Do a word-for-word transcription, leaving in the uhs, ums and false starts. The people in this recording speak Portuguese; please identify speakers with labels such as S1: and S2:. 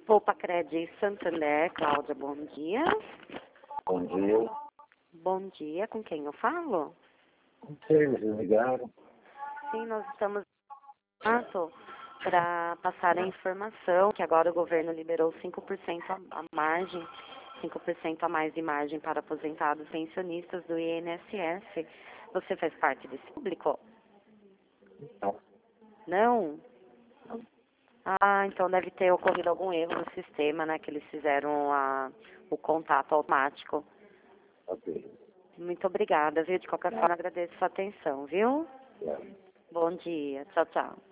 S1: Poupa Cred Santander, Cláudia, bom dia.
S2: Bom dia.
S1: Bom dia, com quem eu falo?
S2: Com quem vocês ligaram?
S1: Sim, nós estamos para passar a informação que agora o governo liberou cinco por cento a a margem, cinco por cento a mais de margem para aposentados e pensionistas do I N S S. Você faz parte desse público?
S2: Não.
S1: Não? Ah, então deve ter ocorrido algum erro no sistema, né, que eles fizeram a, o contato automático.
S2: Ok.
S1: Muito obrigada, viu? De qualquer forma, agradeço a sua atenção, viu?
S2: É.
S1: Bom dia. Tchau, tchau.